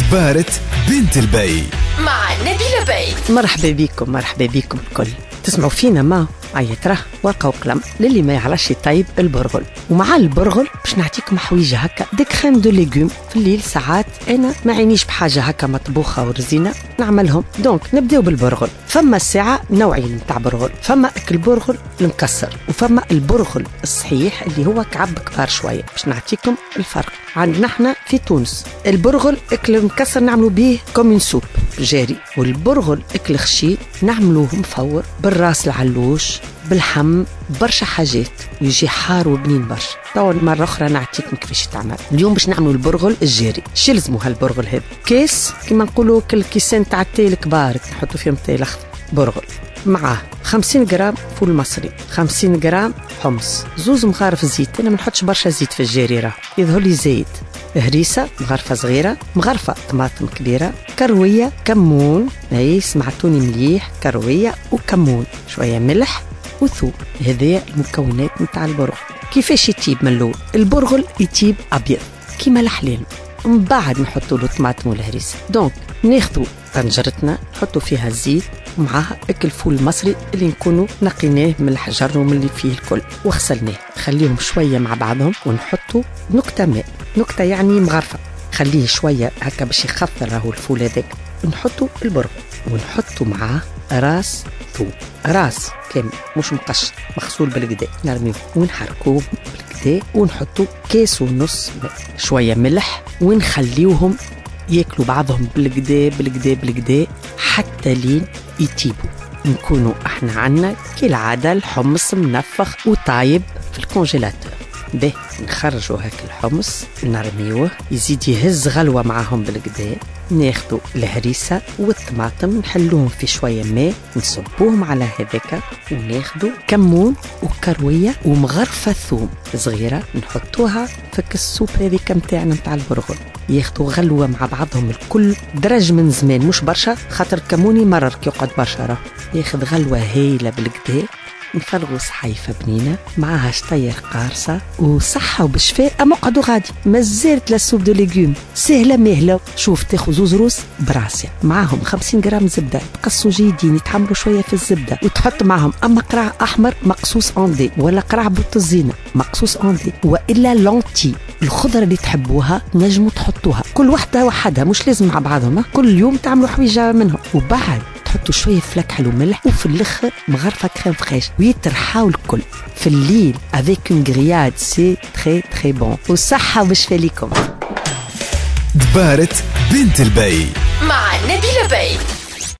دبارة بنت البي مع نبيلة بي. مرحبا بكم الكل. تسمعوا فينا ما عيطره ورقة وقلم للي ما يعرفش طيب البرغل. ومع البرغل باش نعطيكم حويجة هكا دي كريم دو ليغوم. في الليل ساعات انا ما عينيش بحاجة هكا مطبوخة ورزينة نعملهم، دونك نبداو بالبرغل. فما الساعة نوعين نتاع برغل، فما اكل برغل المكسر وفما البرغل الصحيح اللي هو كعب كبار شوية. باش نعطيكم الفرق. عندنا احنا في تونس البرغل اكل مكسر نعملوا به كومين سوب جاري، والبرغل اكل خشي نعملوه مفور بالراس العلوش بالحم برشا حاجات ويجي حار وبنين برشا. تو مرة أخرى نعطيكم كيفاش تعمل. اليوم باش نعملوا البرغل الجاري. شو لازموا هالبرغل هذا؟ كيس كيما نقولوا كيسين تاع التاي الكبار نحطوا فيهم تاي الأخضر برغل، معاه 50 جرام فول مصري، 50 جرام حمص، زوز مغارف زيت. أنا ما نحطش برشا زيت في الجاري، راه يظهر لي زايد. هريسة مغرفة صغيرة، مغرفة طماطم كبيرة، كروية، كمون، اي سمعتوني مليح، كروية وكمون، شوية ملح وثوم. هذه المكونات نتاع البرغل. كيفاش يتيب من الاول؟ البرغل يتيب ابيض كيما الحلال، ومن بعد نحطوا له الطماطم والهريسة. دونك ناخذوا طنجرتنا نحطوا فيها الزيت ومعها اكل فول المصري اللي نكونوا نقيناه من الحجر ومن اللي فيه الكل وغسلناه. خليهم شوية مع بعضهم ونحطوا نكتة ماء، نكتة يعني مغرفة، خليه شوية هكا باش يخفر راهو الفول هذاك. نحطوا البرغل ونحطوا معاه راس ثوم، راس كامل مش مقشر مغسول بالكدا، نرميه ونحركوه بالكدا ونحطوا كاس ونص شوية ملح ونخليوهم ياكلوا بعضهم بالكدا حتى لين يتيبوا. نكونوا احنا عنا كالعادة الحمص منفخ وطايب في الكونجيلاتور. به نخرجوا هاك الحمص نرميوه يزيد يهز غلوة معاهم بالكدا. ناخدوا الهريسة والطماطم نحلوهم في شوية ماء نصبوهم على هذاك، وناخدوا كمون وكروية ومغرفة ثوم صغيرة نحطوها في السوب هذيك متاعنا متاع البرغل. ياخدوا غلوة مع بعضهم الكل درج من زمان مش برشا، خاطر كموني مرر كي يقعد برشا راه ياخد غلوة هايلة بالكدا. نفرغوا صحيفة بنينة معاها شطير قارصة وصحة وبشفاء. أما قعدوا غادي مازالت للسوب دو ليغوم سهلة مهلة. شوف تاخذ زوز روس براسية معاهم 50 جرام زبدة تقصوا جيدين يتحمروا شوية في الزبدة، وتحط معاهم أما قرع أحمر مقصوص أندي ولا قرع بوتزينة مقصوص أندي، وإلا لونتي الخضرة اللي تحبوها نجموا تحطوها كل واحدة وحدها مش لازم مع بعضهم. كل يوم تعملوا حويجة منهم، وبعد تحطوا شوية فلك حلو ملح، وفي الاخر مغرفة كريم فريش ويترحاو الكل في الليل avec une grillade. c'est très bon. والصحة وبشفاء ليكم. دبارة بنت البي مع نبيلة بي.